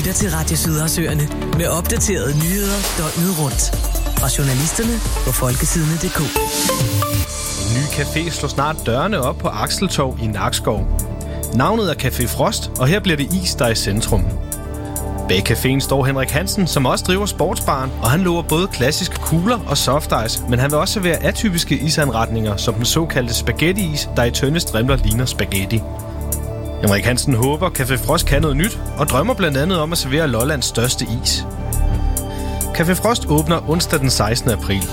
lytter til Radio Sydersøerne med opdaterede nyheder døgnet rundt. Fra journalisterne på folketidene.dk. En ny café slår snart dørene op på Akseltorv i Nakskov. Navnet er Café Frost, og her bliver det is, der er i centrum. Bag caféen står Henrik Hansen, som også driver sportsbaren, og han lover både klassiske kugler og soft ice, men han vil også servere atypiske isanretninger, som den såkaldte spaghetti-is, der i tynde strimler ligner spaghetti. Henrik Hansen håber, Café Frost kan noget nyt, og drømmer blandt andet om at servere Lollands største is. Café Frost åbner onsdag den 16. april.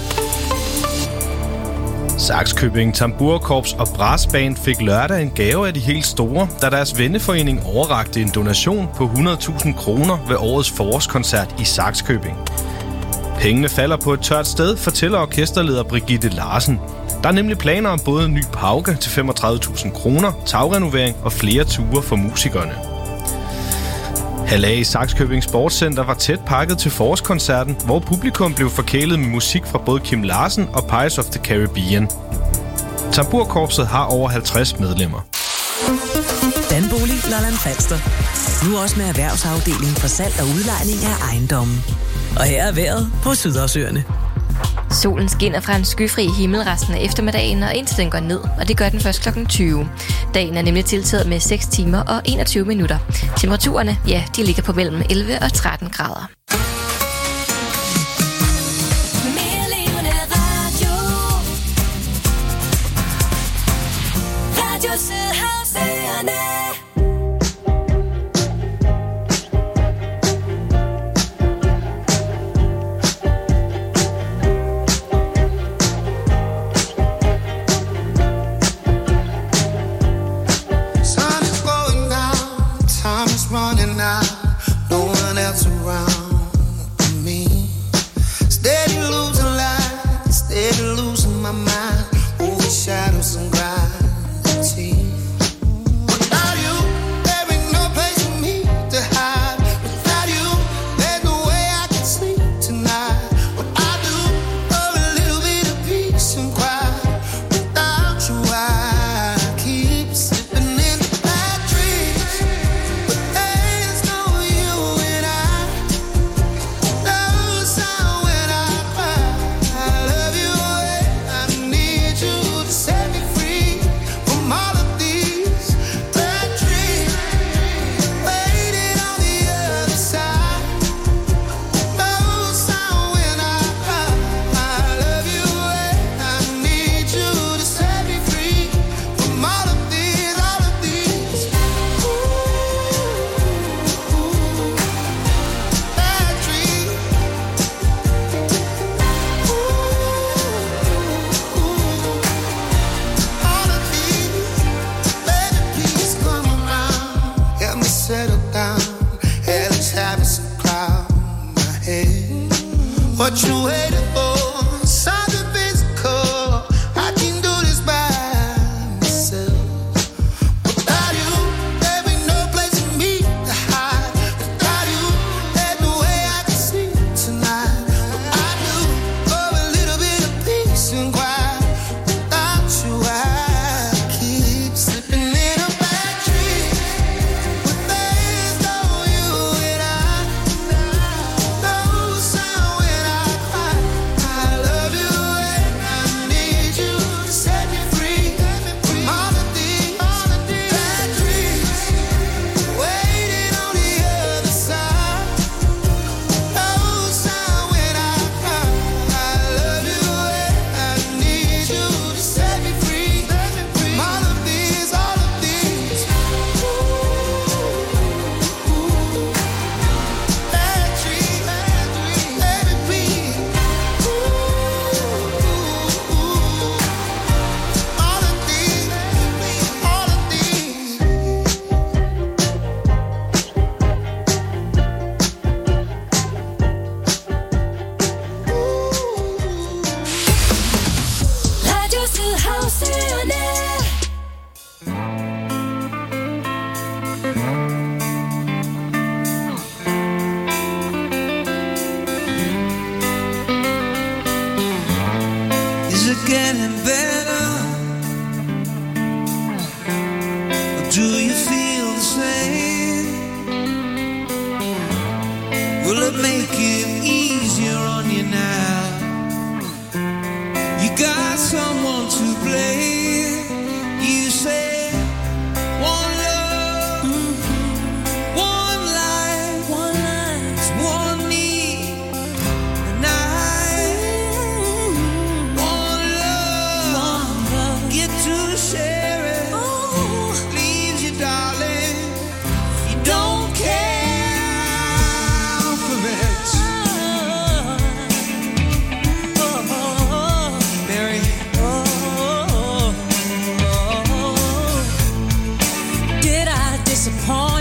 Sakskøbing Tamburkorps og Brassband fik lørdag en gave af de helt store, da deres venneforening overrakte en donation på 100.000 kroner ved årets forårskoncert i Sakskøbing. Pengene falder på et tørt sted, fortæller orkesterleder Brigitte Larsen. Der er nemlig planer om både en ny pauke til 35.000 kroner, tagrenovering og flere ture for musikerne. Hallag i Sakskøbing Sportscenter var tæt pakket til forårskoncerten, hvor publikum blev forkælet med musik fra både Kim Larsen og Pirates of the Caribbean. Tamburkorpset har over 50 medlemmer. Danbolig Lolland Falster. Nu også med erhvervsafdeling for salg og udlejning af ejendommen. Og her er vejret på Sydersøerne. Solen skinner fra en skyfri himmel resten af eftermiddagen, og indtil den går ned, og det gør den først kl. 20. Dagen er nemlig tiltaget med 6 timer og 21 minutter. Temperaturerne, ja, de ligger på mellem 11 og 13 grader.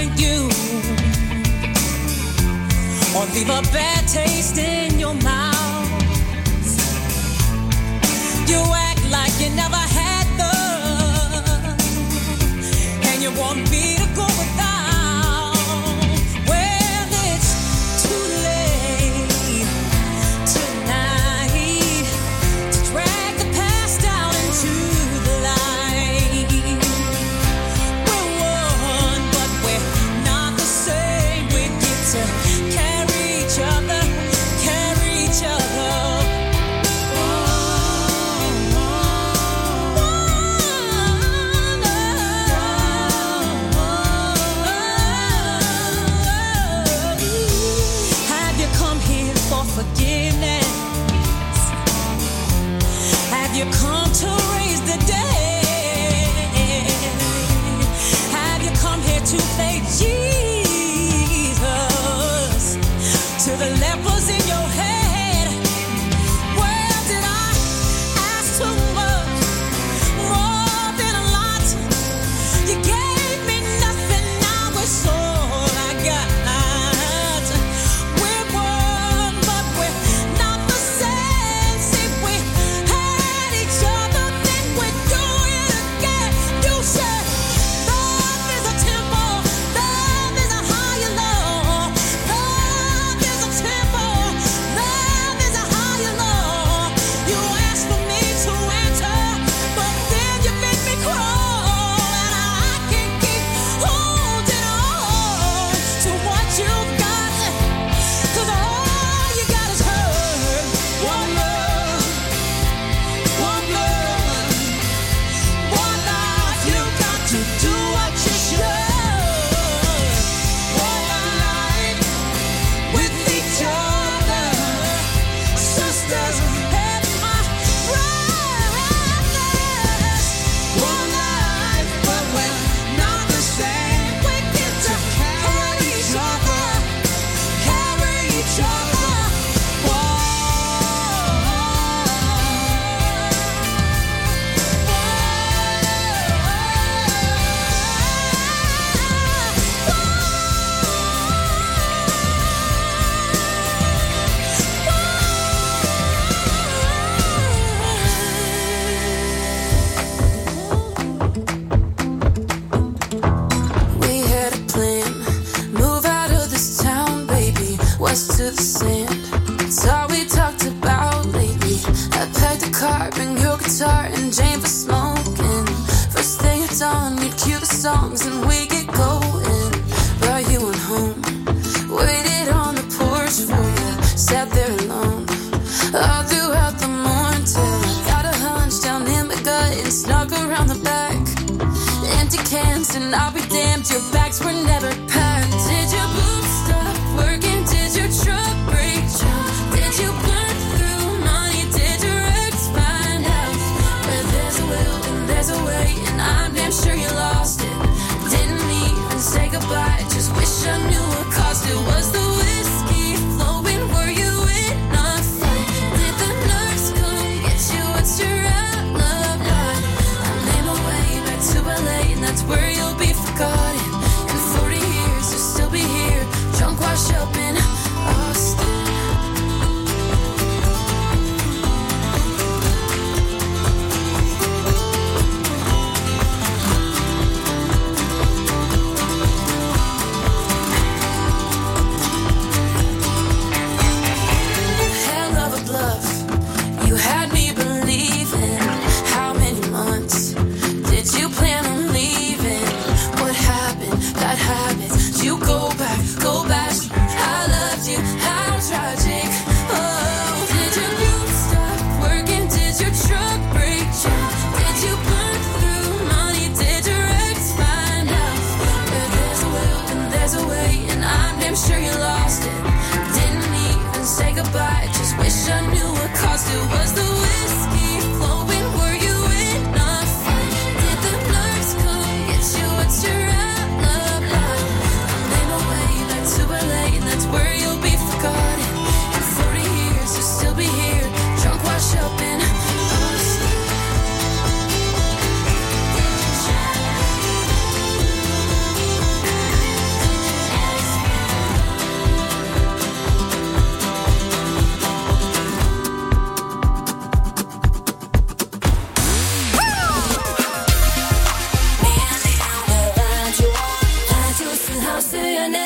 you, or leave a bad taste in your mouth. You act like you never had love, and you want me to go without. Well, it's too late tonight to drag the past out into the light. We're one, but we're not the same. We get to carry each other, carry each other. Have you come here for forgiveness? Have you come to raise the dead? Have you come here to play Jesus to the lepers in your head? Well, did I ask too much? More than a lot. You gave me nothing, now it's all I got. We're one, but we're not the same. See, we had each other, then we do it again. You said love is a temple, love is a higher law. Love is a temple, love is a higher law. You asked for me to enter, but then you made me crawl, and I can't keep holding on to what you got, 'cause all you got is hurt. One love, one blood, one life. You got to do what you should. One life with each other, sisters and my brothers. One life, but we're not the same. We get to carry each other, carry each other. We had a plan, move out of this town, baby, west to the sand. It's all we talked about lately. I packed a car, bring your guitar and Jane for smoking. First thing at dawn, you'd cue the songs and we get going. Brought you on home, waited on the porch for you, sat there alone all throughout the morning till I got a hunch down in my gut and snuck around the back. Empty cans and I'll be damned, your bags were never packed. Did your boobs stop working? Did your truck break down? Did you burn through money? Did your ex find out? Where there's a will and there's a way, and I'm damn sure you lost it. Didn't even say goodbye, just wish I knew what caused it. Was the whiskey flowing? Were you in a fight? Did the nurse come get you? What's your alibi? I made my way back to LA, and that's where you'll be forgotten. In 40 years, you'll still be here, drunk, washed up in Austin. Hell of a bluff, you had me believing. How many months did you plan on leaving? What happened? Bad habits. You go back, go back. I loved you, how tragic. Oh, did your boot stop working? Did your truck break down? Did you burn through money? Did your ex find out? Where there's a will and there's a way, and I'm damn sure you lost it. Didn't even say goodbye, just wish I knew what caused it. Was the whiskey flowing? Were you in a fight? Did the nurse come get you? What's your alibi? I made my way back to LA, and that's where you'll be forgotten. In 40 years, you'll still be here, drunk, washed up in Austin. Did you Pigerne.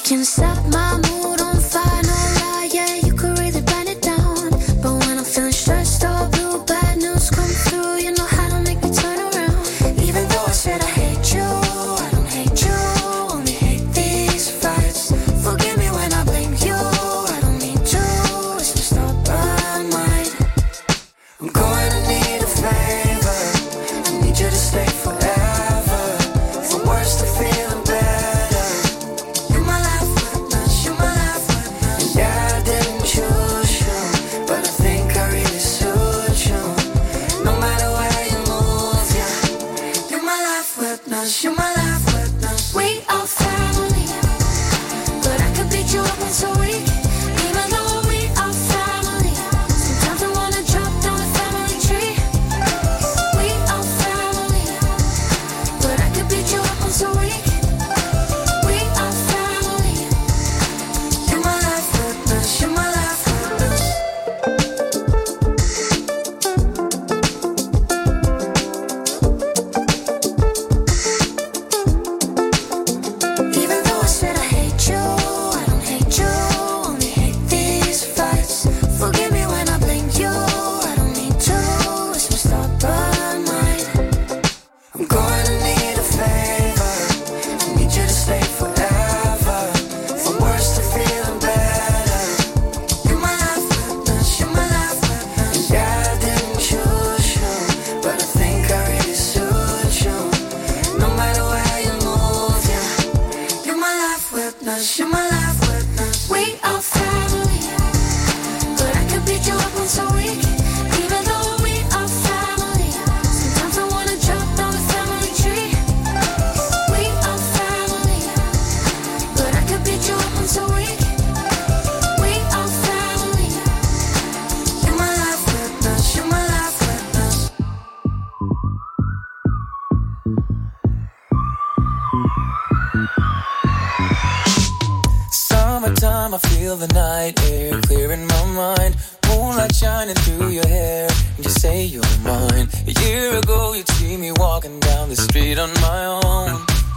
can set my mood on fire, no lie, yeah, you could really burn it down. But when I'm feeling stressed or blue, bad news come through, you know how to make me turn around. Even though I said I hate you, I don't hate you, only hate these fights. Forgive me when I blame you, I don't mean to, it's my stubborn mind. I'm going to need a favor, I need you to stay forever, from worse to feeling better. You're my life witness, you're my life witness. And yeah, I didn't choose you, but I think I really suit you. No matter where you move, yeah. You're my life witness, you're my life witness. We are family, but I could beat you up once a week. Even though we are family, sometimes I wanna drop down the family tree. We are family, but I could beat you up once a week. We are family. You're my life witness, you're my life witness. Even though I said I hate you, I don't hate you, only hate these fights. Forgive me when I blame you, I don't mean to, it's my stubborn mind. I'm going to need a favor, I need you to stay forever, from worse to feeling better. You're my life witness, you're my life witness. And yeah, I didn't choose you, but I think I really suit you. No matter where you move, yeah. You're my life witness, you're my life witness. We are family, but I could beat you up once a week. Even though we are family, sometimes I wanna jump down the family tree. We are family, but I could beat you up once a week. We are family. You're my life witness, you're my life witness. Summertime, I feel the night air clearing my mind. Moonlight shining through your hair, and you say you're mine. A year ago, you'd see me walking down the street on my own,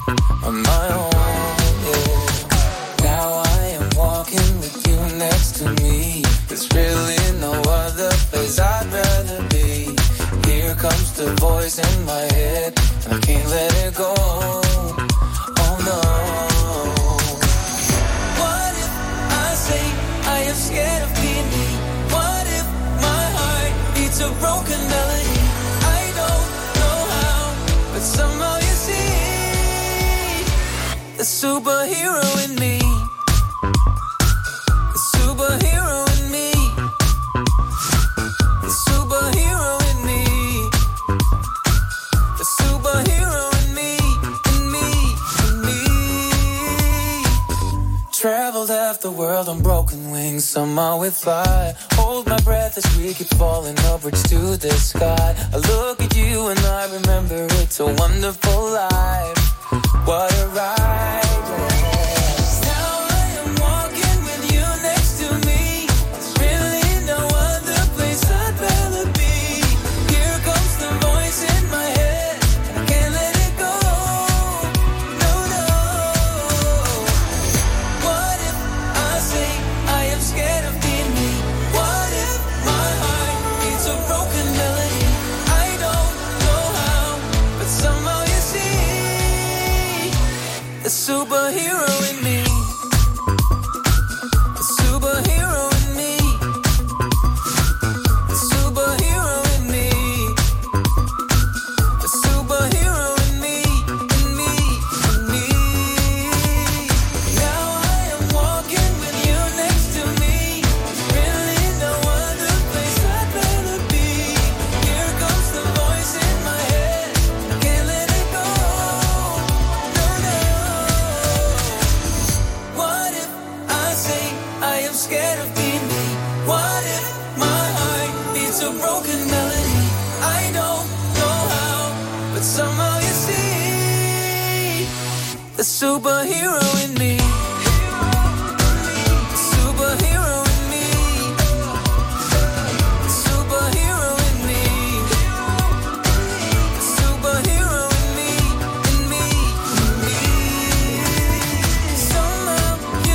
yeah. Now I am walking with you next to me. There's really no other place I'd rather be. Here comes the voice in my head, and I can't let it go. Oh no. What if I say I am scared of being me? What if my heart beats a broken melody? I don't know how, but somehow you see the superhero in me. The superhero in me. The superhero in me. The superhero in me. In me. In me. Traveled half the world on broken wings, somehow we fly. Hold my breath as we keep falling upwards to the sky. I look at you and I remember it's a wonderful life. What a ride, yeah. Now I am walking with you next to me. There's really no other place I'd rather be. Here comes the voice in my head, and I can't let it go. No, no. What if I say I am scared of being me? What if my heart beats a broken melody? I don't know how, but somehow you see the superhero in me. The superhero in me. The superhero in me. The superhero in me. In me. In me. Now I am walking with you next to me. Really no other place I'd rather be. Here comes the voice in my head, I can't let it go. No, no. What if I say I am scared of being me? What if my heart beats a broken melody? I don't know how, but somehow you see the superhero in me. The superhero in me. The superhero in me. The superhero in me. In me. In me. Somehow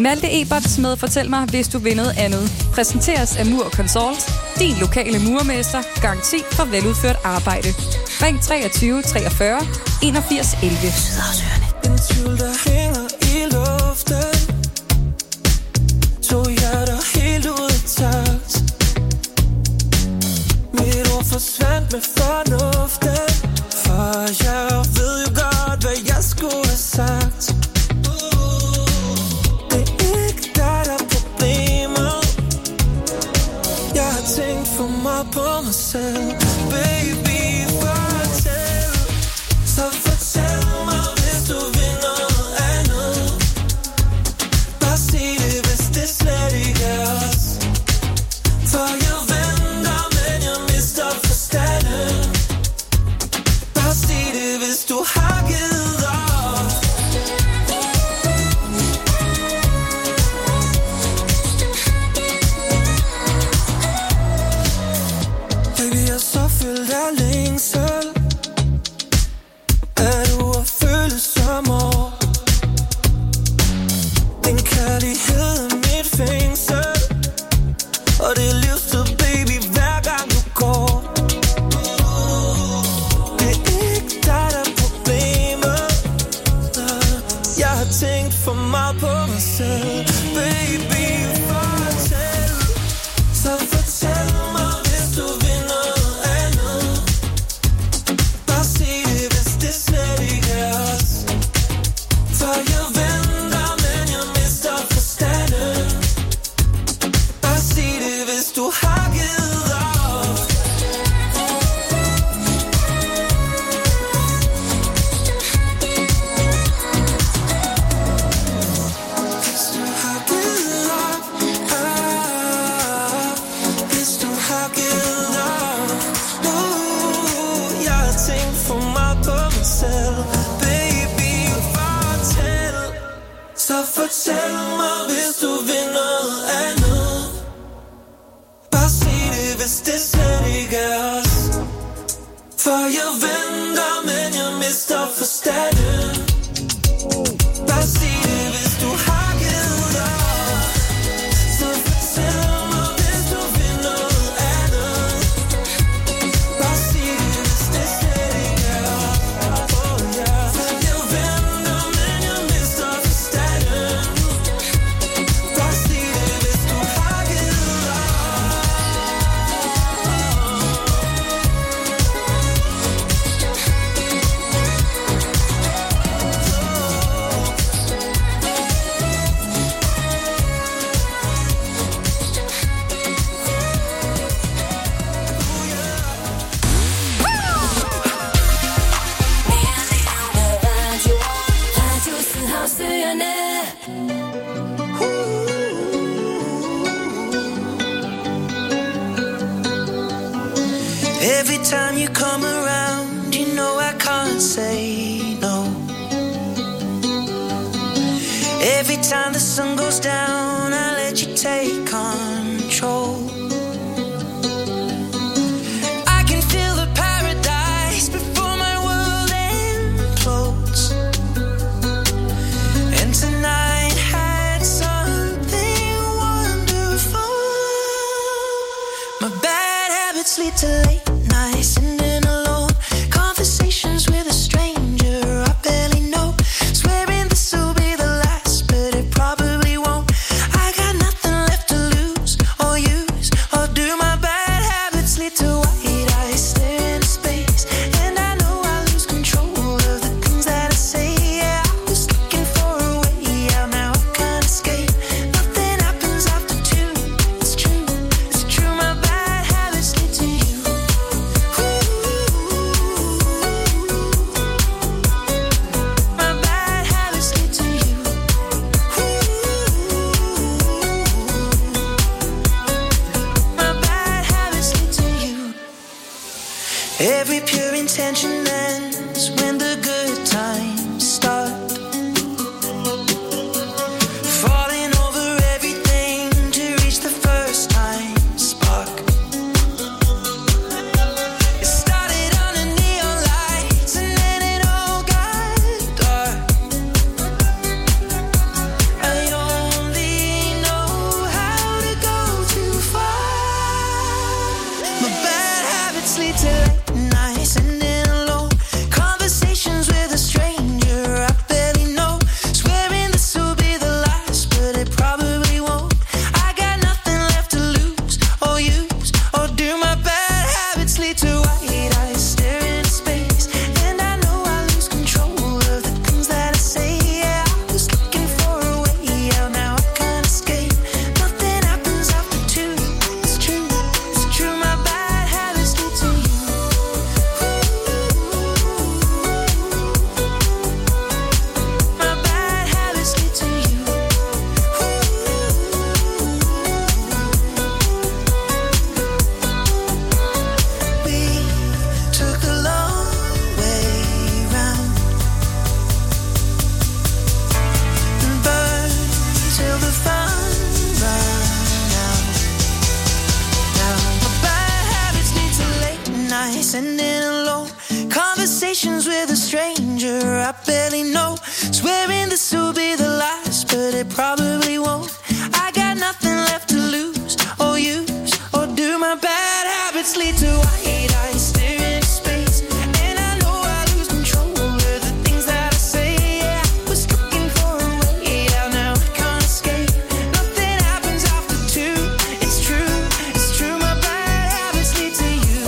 Malte Eberts med Fortæl mig, hvis du vil noget andet. Præsenteres af Mur Consult, din lokale murermester. Garanti for veludført arbejde. Ring 23 43 81 11. En tvivl, der hænger i luften. To hjerter helt ud af takt. Mit ord forsvandt med fornuften. For jeg ved jo godt, hvad jeg skulle have sagt. Det er ikke dig, der er problemet. Jeg har tænkt for meget på mig selv. Baby, fortæl. Så fortæl mig, hvis du vil noget andet. Bare sig det, hvis det slet ikke er os. For jeg venter, men jeg mister forstanden. Bare sig det, hvis du har givet op. Baby, jeg er så fyldt af længsel. Er du at føle som år? Din kærlighed er mit fængsel. Og det er livstid, baby, hver gang du går. Det er ikke dig, der er problemet. Jeg har tænkt for meget på mig selv. Baby, fortæl. Så fortæl mig, hvis du vil noget andet. Bare sig det, hvis det slet ikke er os. For jeg venter, men jeg mister forstanden. Bare sig det, hvis du har givet op. Hvis du har givet op. Hvis du har givet op. Jeg har tænkt for meget på mig selv. Baby, fortæl. Så fortæl mig, hvis du vil noget andet. Bare sig det, hvis det slet ikke er os. For jeg venter, men jeg mister forstanden. Bare sig det, hvis du har givet op. Så fortæl mig, hvis du vil noget andet. Bare sig det, hvis det slet ikke er os. For jeg venter, men jeg mister forstanden. Bare sig det, hvis du har givet op. Every time you come around, you know I can't say no. Every time the sun goes down, I let you take control. I can feel the paradise before my world implodes. And tonight had something wonderful. My bad habits lead to late nights, sitting alone, conversations with a stranger I barely know, swearing this will be the last, but it probably won't. I got nothing left to lose or use or do. My bad habits lead to white eyes staring into space, and I know I lose control of the things that I say. Yeah, I was looking for a way out, now I can't escape. Nothing happens after two. It's true, it's true. My bad habits lead to you. My bad habits lead to you. My bad habits lead to you. Every pure intention ends when the good times start. Falling over everything to reach the first time spark. It started under neon lights and then it all got dark. I only habits lead to late nights and in alone conversations with a stranger I barely know. Swearing this will be the last, but it probably won't. I got nothing left to lose or use or do. My bad habits lead to white eyes staring into space, and I know I lose control of the things that I say. Yeah, I was looking for a way out, now I can't escape. Nothing happens after two. It's true, it's true. My bad habits lead to you. My bad habits lead to you. We took a long way round and burned till the fun ran out. Now my bad habits lead to late nights and in alone conversations with a stranger I barely know. Swearing this will be the last, but it probably won't. I got nothing left to lose or use or do. My bad habits lead to white eyes staring into space, and I know I lose control of the things that I say. Yeah, I was looking for a way out, now I can't escape. Nothing happens after two. It's true, it's true. My bad habits lead to you.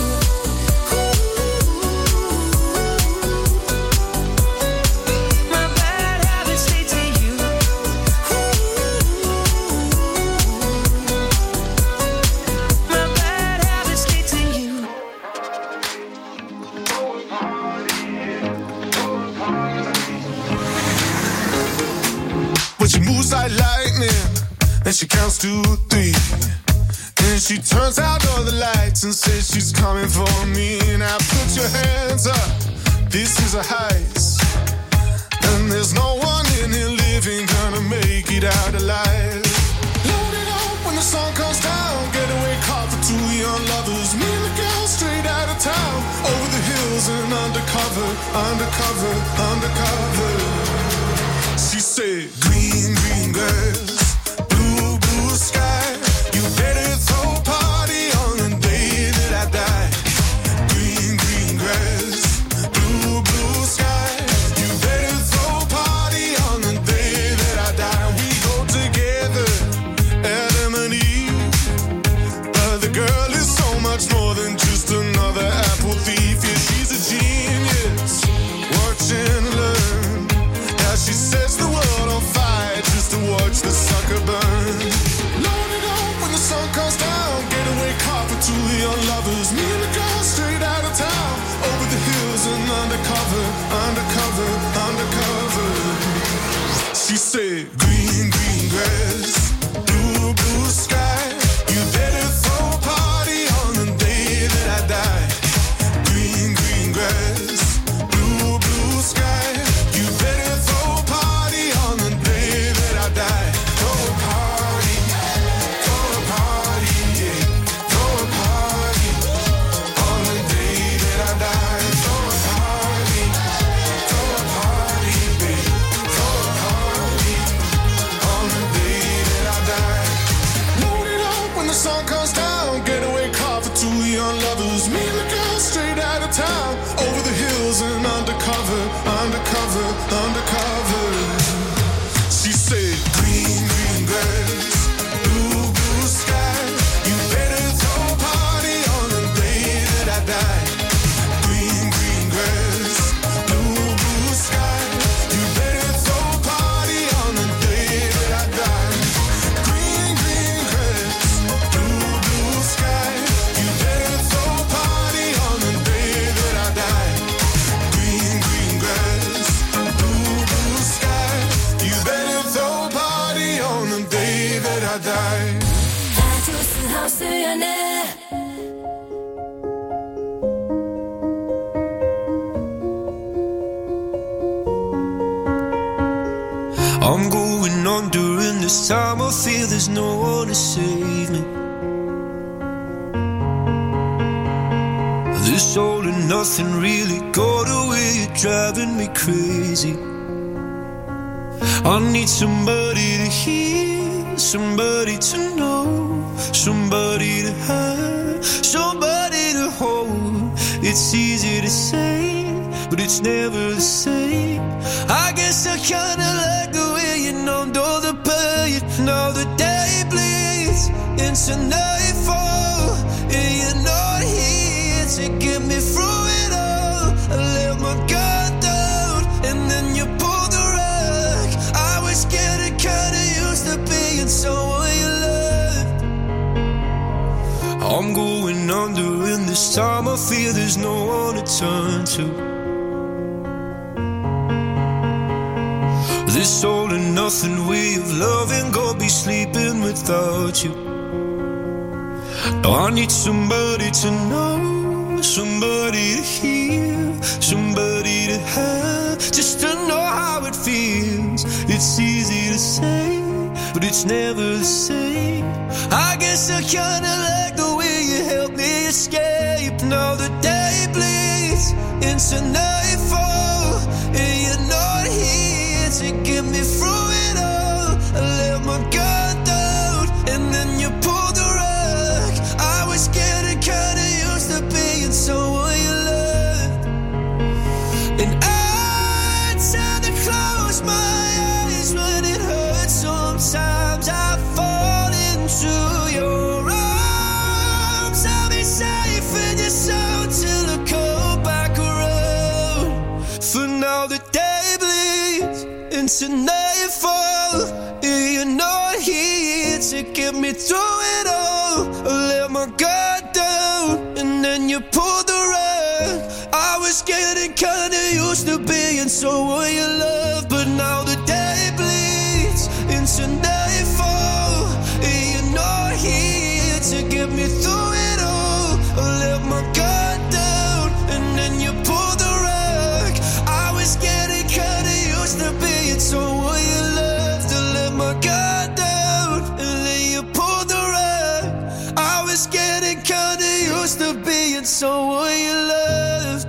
My bad habits lead to you. My bad habits lead to you. When she moves like lightning, and she counts to 3. Then she turns out all the lights and says she's coming for me. Now put your hands up, this is a heist, and there's no one in here living gonna make it out alive. Load it up when the sun comes down, getaway car for two young lovers. Me and the girl straight out of town, over the hills and undercover, undercover, undercover. She said, green, green grass, blue, blue sky. You better throw a party on the day that I die. Green, green grass, blue, blue sky. You better throw a party on the day that I die. We go together, Adam and Eve. But the girl is so much more than just another apple thief. Yeah, she's a genius. Watch and learn. Now she sets the world on fire just to watch the sucker burn. Load it up when the sun comes down, getaway car for two young lovers. Me and the girl straight out of town, over the hills and undercover, undercover, undercover. She said, green, green grass, blue, blue sky. You better throw a party on the day that I die. Green, green grass, blue, blue sky. You better throw a party on the day that I die. Throw a party, yeah. Throw a party on the day that I die. Throw a party, babe. Throw a party on the day that I die. Load it up when the sun comes down, getaway car for two young lovers. Me and the girl straight out of town, over the hills and undercover, undercover, undercover. She said, green, green grass, blue, blue sky. You better throw a party on the day that I die. Green, green grass, blue, blue sky. You better throw a party on the day that I die. Green, green grass, blue, blue sky. You better throw a party on the day that I die. Green, green grass, blue, blue sky. You better throw a party on the day that I die. I'm going on during this time. I feel there's no one to save me. This all and nothing really got away, you're driving me crazy. I need somebody to hear, somebody to know, somebody to have, somebody to hold. It's easy to say, but it's never the same. I guess I kinda like the way you numbed all the pain. Now the day bleeds into nightfall, and you're not here to get me through it all. I let my guard down, and then you pulled the rug. I was getting kinda used to being someone you loved. I'm going under, and this time I feel there's no one to turn to. This all and nothing way of loving, go be sleeping without you. Now I need somebody to know, somebody to hear, somebody to have, just to know how it feels. It's easy to say, but it's never the same. I guess I kinda like the way you help me escape. Now the day bleeds into nightfall, and you're not here to get me through it all. I let my guard down, and then you pulled the rug. I was getting kinda used to being someone you loved. And I tend to close my eyes when it hurts. Sometimes I fall into your arms. I'll be safe in your soul till I come back around. For now the day bleeds into nightfall, and you're not here to get me through it all. I let my guard down, and then you pulled the rug. I was getting kinda used to being someone you love, but now the day bleeds into nightfall, and you're not here to get me through it all. I let my guard down, and then you pulled the rug. I was getting kinda used to being someone you loved. I let my guard down, and then you pulled the rug. I was getting kinda used to being someone you loved.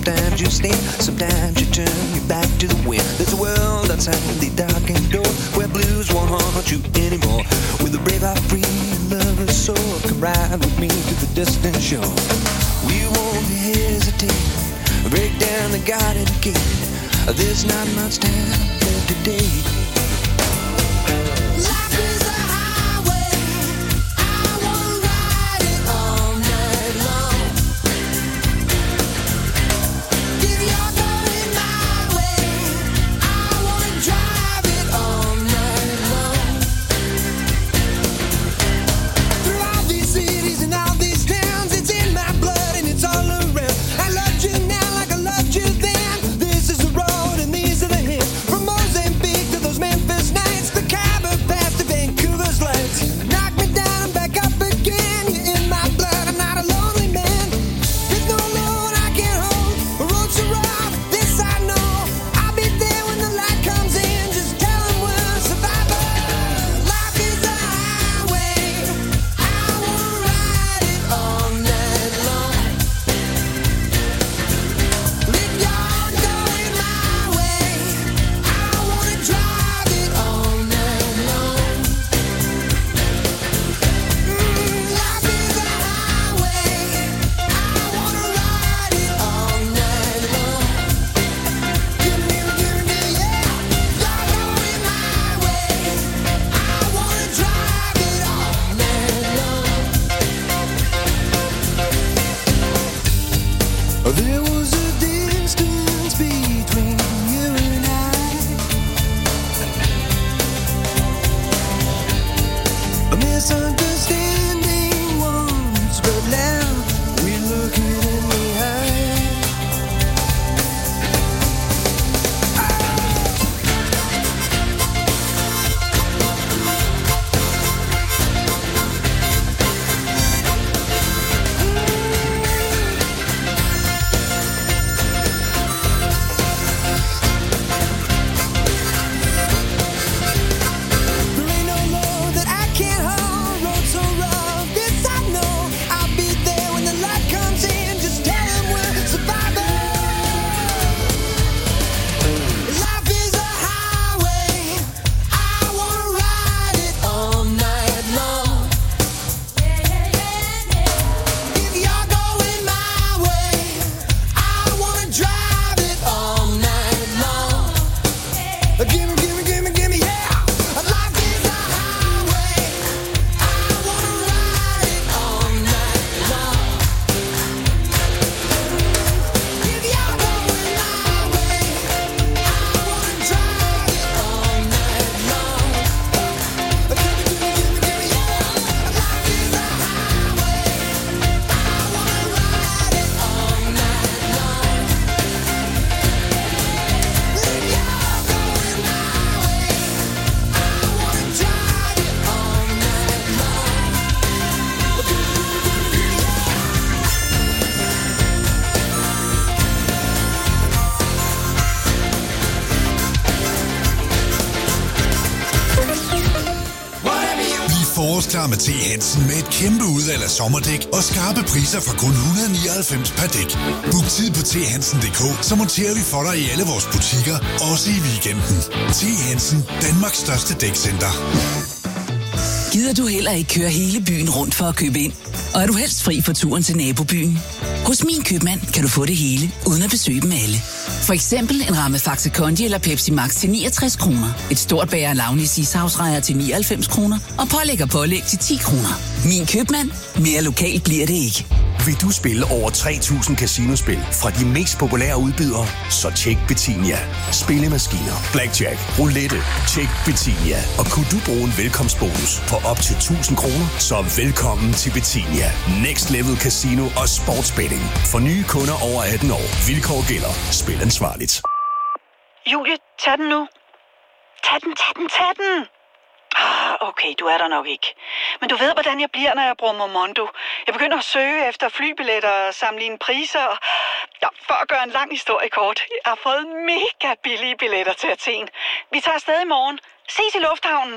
Sometimes you stand, sometimes you turn your back to the wind. There's a world outside the darkened door where blues won't haunt you anymore. With a brave heart free and lover's soul, come ride with me to the distant shore. We won't hesitate, break down the garden gate. There's not much time left today. Life is a highway, I wanna ride it all night long. If you're going my way, I wanna drive it all night long. Through all these cities and all these towns, it's in my blood and it's all around. I loved you now like I loved you then. This is the road and these are the hills. From Mozambique to those Memphis nights, the Khyber Pass to Vancouver's lights. Knock me down and back up again. You're in my blood, I'm not a lonely man. There's no load I can't hold. The road's so rough, this I know. I'll be there when the light comes in. Just tell them we're survivors. Life is a highway, I wanna ride it all night long. If you're going my way, I wanna drive it all night long. Life is a highway, I wanna ride it all night long. Give me, yeah. You're going my way, I wanna drive it all night long. There was a distance between you and I, a misunderstanding once, but now we're looking in the eye. There ain't no load that I can't hold. Road so rough, this I know. I'll be there when the light comes in. Just tell them we're survivors. Life is a highway, I wanna ride it all night long. If you're going my way, I wanna drive it all night long. Gimme, gimme, gimme, gimme, yeah. Life is a highway, I wanna ride it all night long. If you're going my way, I wanna drive it all night long. Gimme, gimme, gimme, gimme, yeah. Life is a highway, I wanna ride it all night long. If you're going my way, I wanna drive it all night long. Bliv forårsklar med T. Hansen med et kæmpe udvalg af sommerdæk og skarpe priser fra kun 199 per dæk. Book tid på thansen.dk, så monterer vi for dig i alle vores butikker, også i weekenden. T. Hansen, Danmarks største dækcenter. Gider du heller ikke køre hele byen rundt for at købe ind? Og er du helst fri for turen til nabobyen? Hos Min Købmand kan du få det hele, uden at besøge dem alle. For eksempel en ramme Faxe Kondi eller Pepsi Max til 69 kroner. Et stort bager Launis ishavsrejer til 99 kroner. Og pålæg til 10 kroner. Min Købmand. Mere lokalt bliver det ikke. Vil du spille over 3.000 casinospil fra de mest populære udbydere? Så tjek Betinia. Spillemaskiner, blackjack, roulette. Tjek Betinia. Og kunne du bruge en velkomstbonus på op til 1.000 kroner? Så velkommen til Betinia. Next Level Casino og Sportsbetting. For nye kunder over 18 år. Vilkår gælder. Spil ansvarligt. Julie, tag den nu. Tag den. Okay, du er der nok ikke. Men du ved, hvordan jeg bliver, når jeg bruger Momondo. Jeg begynder at søge efter flybilletter og sammenligne priser. Ja, for at gøre en lang historie kort. Jeg har fået mega billige billetter til Athen. Vi tager afsted i morgen. Ses i lufthavnen.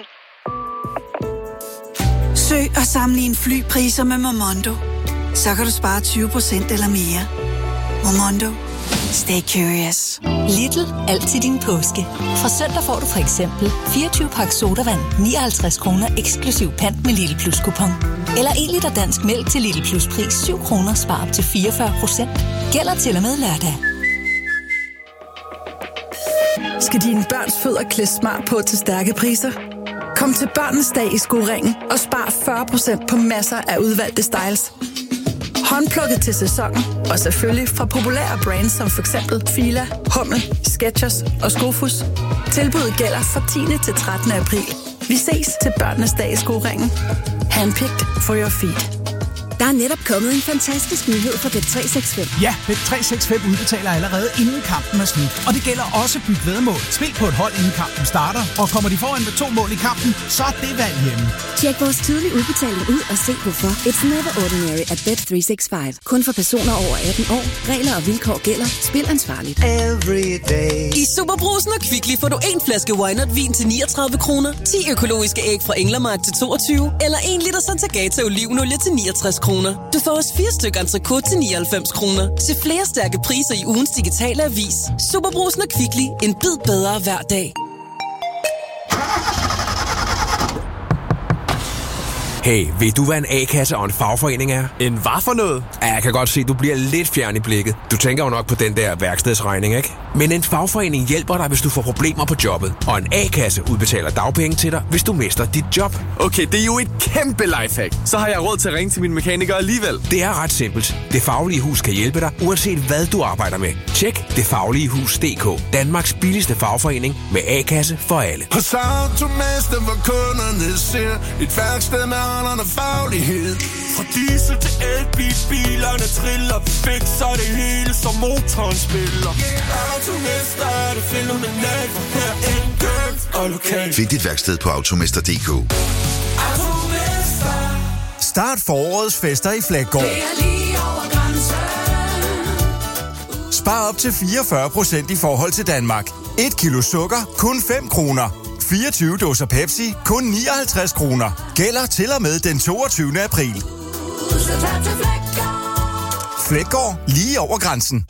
Søg og sammenligne flypriser med Momondo. Så kan du spare 20% eller mere. Momondo. Stay curious. Lidl. Altid din påske. Fra søndag får du for eksempel 24 pakke sodavand, 59 kroner eksklusiv pant med Lidl Plus kupon. Eller 1 liter dansk mælk til Lidl Plus pris 7 kroner, spar op til 44%. Gælder til og med lørdag. Skal dine børns fødder klæde smart på til stærke priser? Kom til Børnenes Dag i Skoringen og spar 40% på masser af udvalgte styles. Håndplukket til sæsonen, og selvfølgelig fra populære brands som for eksempel Fila, Hummel, Skechers og Skofus. Tilbuddet gælder fra 10. til 13. april. Vi ses til Børnenes Dag i Skoringen. Handpicked for your feet. Der er netop kommet en fantastisk nyhed for Bet365. Ja, Bet365 udbetaler allerede inden kampen er slut. Og det gælder også Byg Væddemål. Spil på et hold inden kampen starter, og kommer de foran med 2 mål i kampen, så er det valg hjemme. Tjek vores tidlige udbetaling ud og se hvorfor. It's never ordinary at Bet365. Kun for personer over 18 år. Regler og vilkår gælder. Spil ansvarligt. I Superbrusen og Kvickly får du en flaske Wynot vin til 39 kroner, 10 økologiske æg fra Englermark til 22, eller 1 liter Santagata olivenolie til 69 kroner. Du får også 4 stykker entrecôte til 99 kroner. Se flere stærke priser i ugens digitale avis. Superbrusen og Kvickly. En bid bedre hver dag. Hey, ved du hvad en A-kasse og en fagforening er? En hvad for noget? Ja, jeg kan godt se, du bliver lidt fjern i blikket. Du tænker jo nok på den der værkstedsregning, ikke? Men en fagforening hjælper dig, hvis du får problemer på jobbet. Og en A-kasse udbetaler dagpenge til dig, hvis du mister dit job. Okay, det er jo et kæmpe lifehack. Så har jeg råd til at ringe til min mekaniker alligevel. Det er ret simpelt. Det Faglige Hus kan hjælpe dig, uanset hvad du arbejder med. Tjek detfagligehus.dk. Danmarks billigste fagforening med A-kasse for alle. Hos Automester, hvor kunderne ser et værksted med og faglighed. Fra diesel til elbil, bilerne triller. Vi fikser det hele, som motoren spiller. Automester er det fænomenalt. Her enkelt og lokalt. Find dit værksted på automester.dk. Start forårets fester i Flækgaard. Spar op til 44% i forhold til Danmark. 1 kilo sukker, kun 5 kroner. 24 dåser Pepsi, kun 59 kroner. Gælder til og med den 22. april. Flækgaard, lige over grænsen.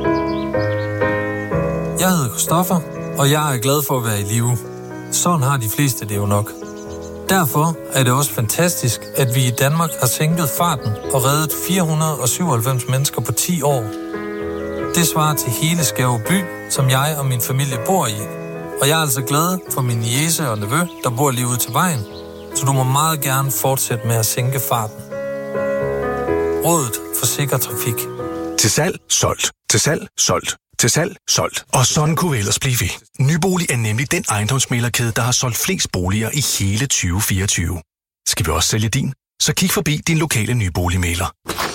Jeg hedder Christoffer, og jeg er glad for at være i live. Sådan har de fleste det jo nok. Derfor er det også fantastisk, at vi i Danmark har sænket farten og reddet 497 mennesker på 10 år. Det svarer til hele Skæve by, som jeg og min familie bor i. Og jeg er altså glad for min niece og nevø, der bor lige ude til vejen. Så du må meget gerne fortsætte med at sænke farten. Rådet for sikker trafik. Til salg, solgt. Til salg, solgt. Til salg, solgt. Og sådan kunne vi ellers blive ved. Nybolig er nemlig den ejendomsmæglerkæde, der har solgt flest boliger i hele 2024. Skal vi også sælge din? Så kig forbi din lokale nyboligmægler.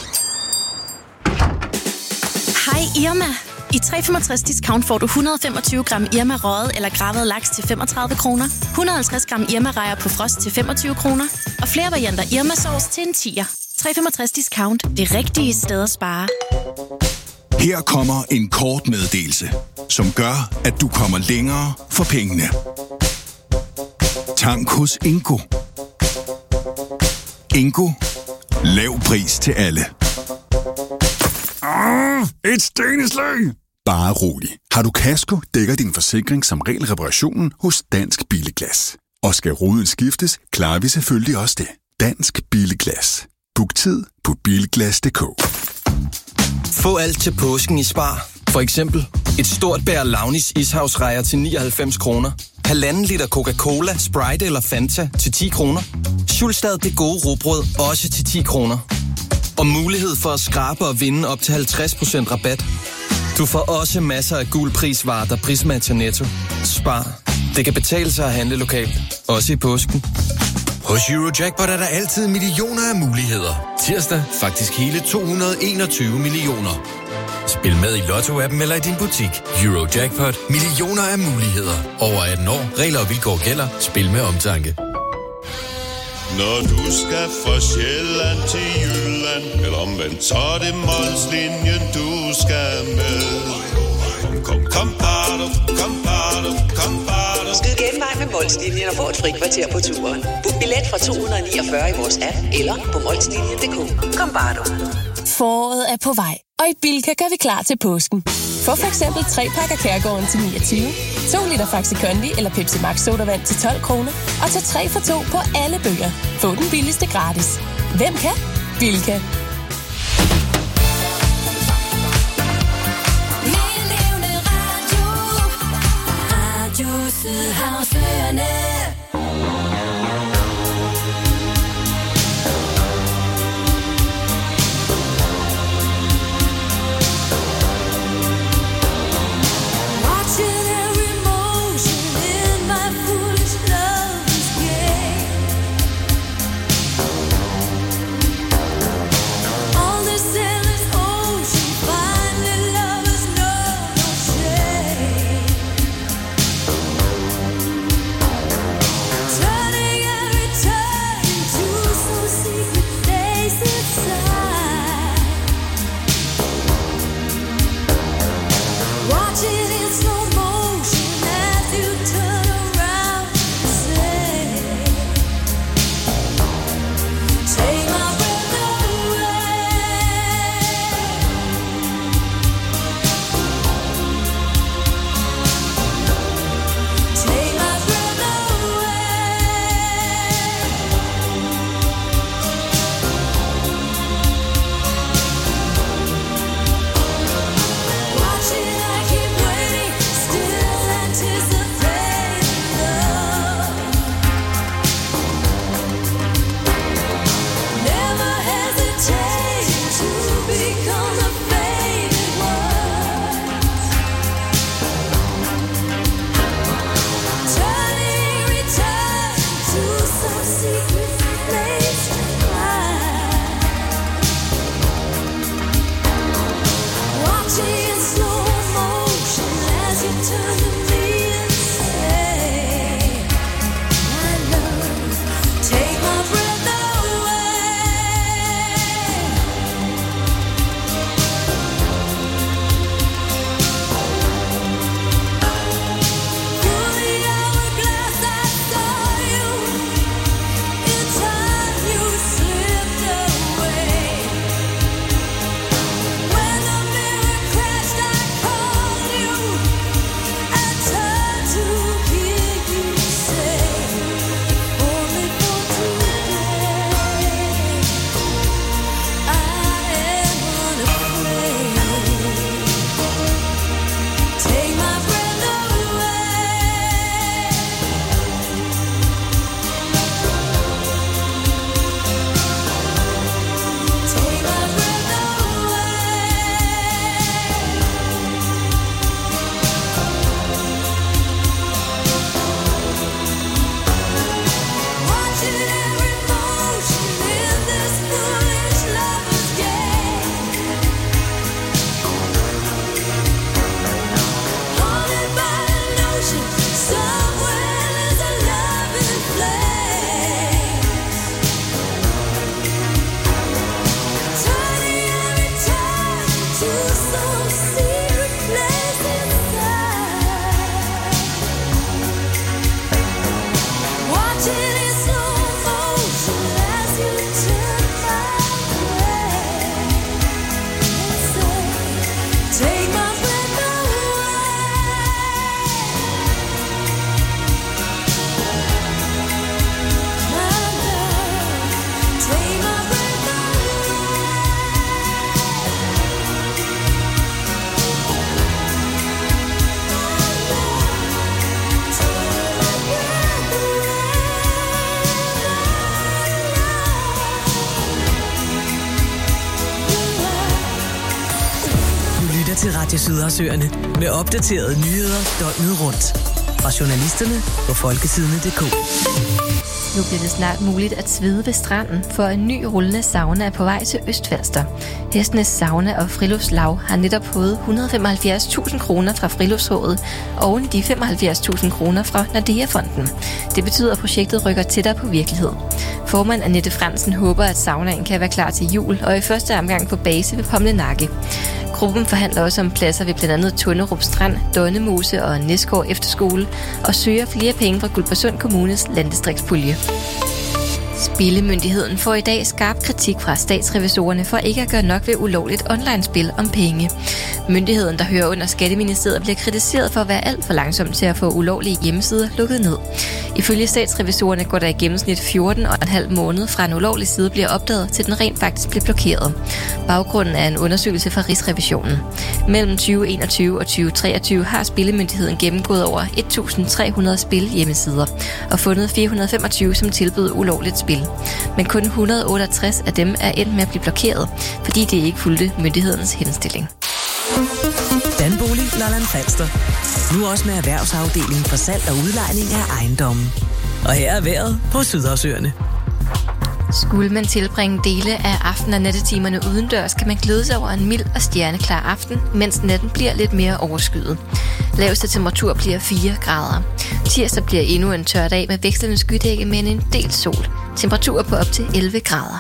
Hej Irma. I 365 discount får du 125 gram Irma røget eller gravet laks til 35 kroner, 150 gram Irma rejer på frost til 25 kroner, og flere varianter Irma sauce til en 10'er. 365 discount. Det rigtige sted at spare. Her kommer en kort meddelelse, som gør, at du kommer længere for pengene. Tank hos Ingo. Ingo. Lav pris til alle. Et steneslag! Bare rolig. Har du kasko, dækker din forsikring som regel reparationen hos Dansk Billeglas. Og skal ruden skiftes, klarer vi selvfølgelig også det. Dansk Billeglas. Book tid på bilglas.dk. Få alt til påsken i Spar. For eksempel et stort bær Launis ishavsrejer til 99 kroner. 1,5 liter Coca-Cola, Sprite eller Fanta til 10 kroner. Schulstad Det Gode Rugbrød også til 10 kroner. Og mulighed for at skrabe og vinde op til 50% rabat. Du får også masser af gul prisvarer, der prismatcher Netto. Spar. Det kan betale sig at handle lokalt. Også i påsken. Hos Eurojackpot er der altid millioner af muligheder. Tirsdag faktisk hele 221 millioner. Spil med i Lotto-appen eller i din butik. Eurojackpot. Millioner af muligheder. Over 18 år. Regler og vilkår gælder. Spil med omtanke. Når du skal fra Sjælland til Jylland, eller omvendt, så er det Molslinjen, du skal med. Kom, bado, kom, bado. Skyd genvej med Molslinjen og få et frikvarter på turen. Book billet fra 249 i vores app, eller på molslinjen.dk. Kom, bado. Foråret er på vej, og i Bilka gør vi klar til påsken. Få for eksempel 3 pakker Kærgården til 29, 2 liter Faxi Kondi eller Pepsi Max sodavand til 12 kroner, og tag 3 for 2 på alle bøger. Få den billigste gratis. Hvem kan? Bilka. til Radio Sydhavsøerne med opdaterede nyheder døgnet rundt. Fra journalisterne på folketidene.dk. Nu bliver det snart muligt at svede ved stranden, for en ny rullende sauna er på vej til Østfalster. Hestenes Sauna og Friluftslav har netop fået 175.000 kroner fra Friluftsrådet, oven i de 75.000 kroner fra Nordea-fonden. Det betyder, at projektet rykker tættere på virkelighed. Formand Annette Fransen håber, at saunaen kan være klar til jul, og i første omgang på base ved Pomlenakke. Gruppen forhandler også om pladser ved blandt andet Tunderup Strand, Donnemose og Næsgård Efterskole, og søger flere penge fra Guldborgsund Kommunes landdistriktspulje. Spillemyndigheden får i dag skarp kritik fra statsrevisorerne for ikke at gøre nok ved ulovligt online-spil om penge. Myndigheden, der hører under Skatteministeriet, bliver kritiseret for at være alt for langsom til at få ulovlige hjemmesider lukket ned. Ifølge statsrevisorerne går der i gennemsnit 14,5 måneder fra en ulovlig side bliver opdaget, til den rent faktisk bliver blokeret. Baggrunden er en undersøgelse fra Rigsrevisionen. Mellem 2021 og 2023 har Spillemyndigheden gennemgået over 1.300 spil hjemmesider og fundet 425, som tilbød ulovligt spil. Men kun 168 af dem er endt med at blive blokeret, fordi det ikke fulgte myndighedens henstilling. Danbolig Lolland Falster. Nu også med erhvervsafdelingen for salg og udlejning af ejendommen. Og her er vejret på Sydhavsøerne. Skulle man tilbringe dele af aften- og nattetimerne udendørs, kan man glæde sig over en mild og stjerneklar aften, mens natten bliver lidt mere overskyet. Laveste temperatur bliver 4 grader. Tirsdag bliver endnu en tør dag med vekslende skydække, men en del sol. Temperaturer på op til 11 grader.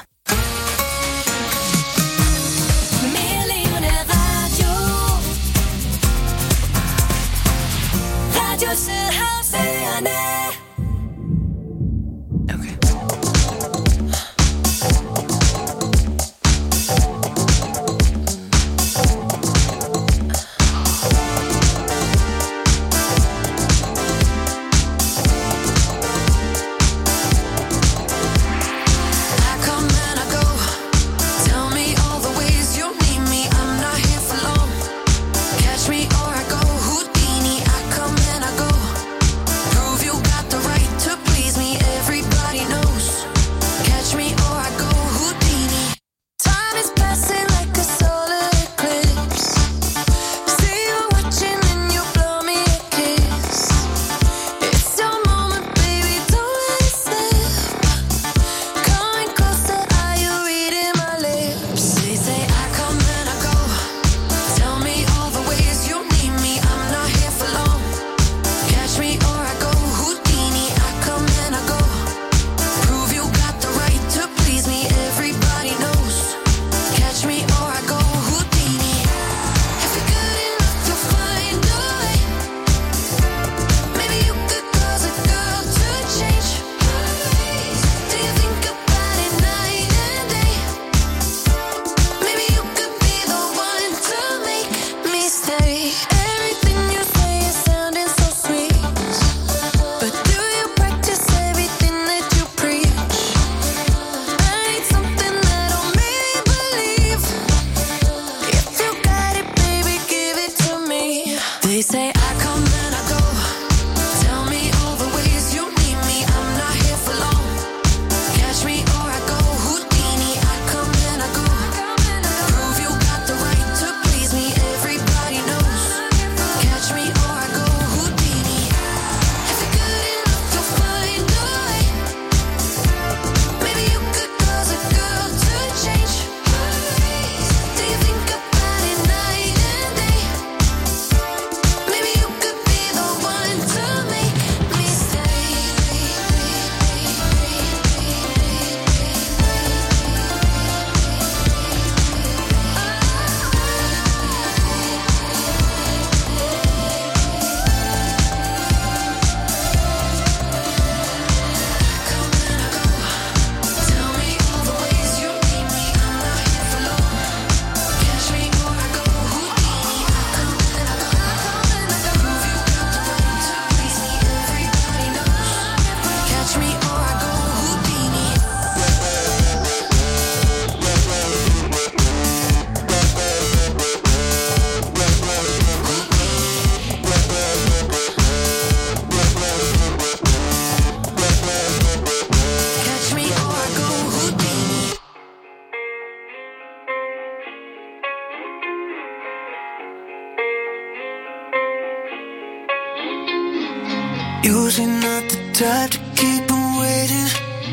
Usually not the type to keep them waiting.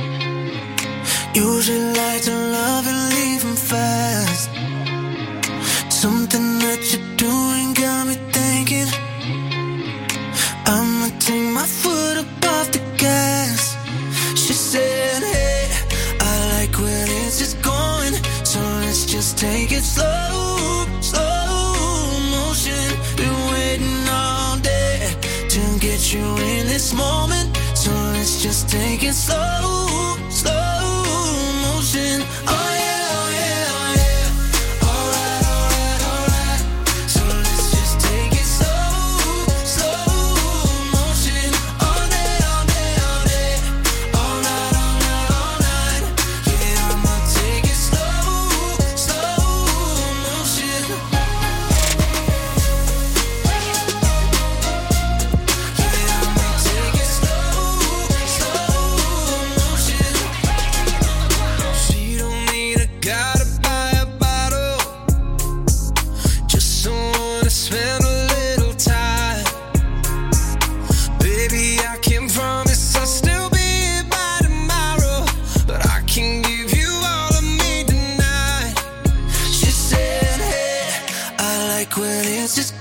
Usually like to love and leave them fast. Something that you're doing got me thinking I'ma take my foot up off the gas. She said, hey, I like where this is going, so let's just take it slow, slow motion. Been waiting all day to get you in this moment, so let's just take it slow, slow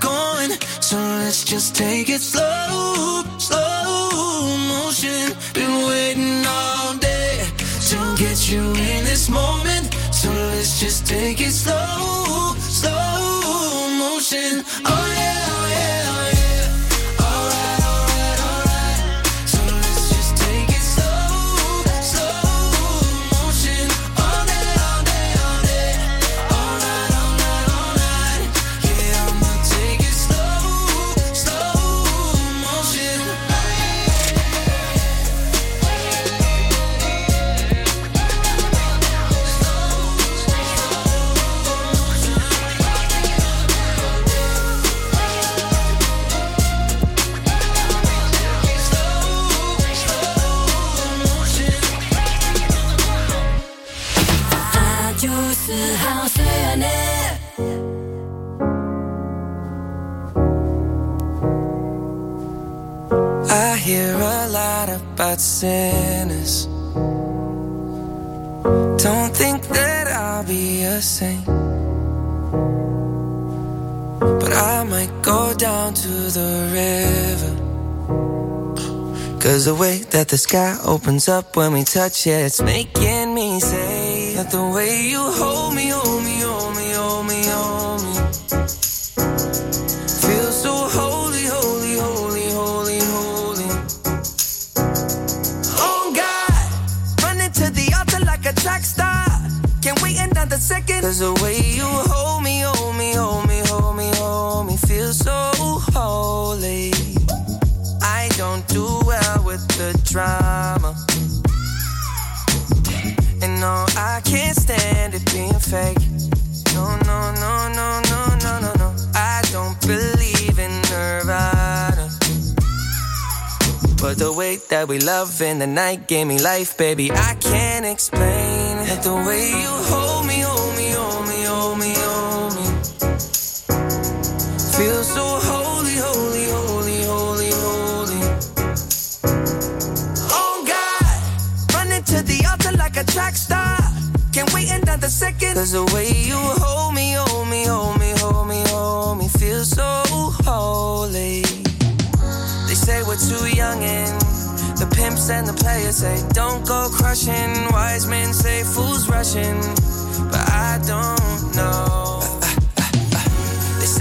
going. So let's just take it slow, slow motion. Been waiting all day to get you in this moment. So let's just take it slow, slow motion. Oh yeah, oh yeah, oh yeah. I hear a lot about sinners. Don't think that I'll be a saint, but I might go down to the river. 'Cause the way that the sky opens up when we touch it, it's making me say that the way you hold me, hold me, hold me, hold me, hold me, feels so holy, holy, holy, holy, holy. Oh God, running to the altar like a track star. Can't wait another second. 'Cause the way you hold me, hold me, hold me, hold me, hold me, feels so holy. I don't do well with the drama, and no, I can't stand it being fake. No, no, no, no, no, no, no, no. I don't believe in Nirvana, but the way that we love in the night gave me life, baby. I can't explain it. The way you hold me, hold me, hold me, hold me, hold me, feels so holy, holy, holy, holy, holy. Oh God, running to the altar like a track star. Can't wait another second. 'Cause the way you hold me, hold me, hold me, hold me, hold me, feels so holy. They say we're too young and the pimps and the players say don't go crushing. Wise men say fools rushing, but I don't know.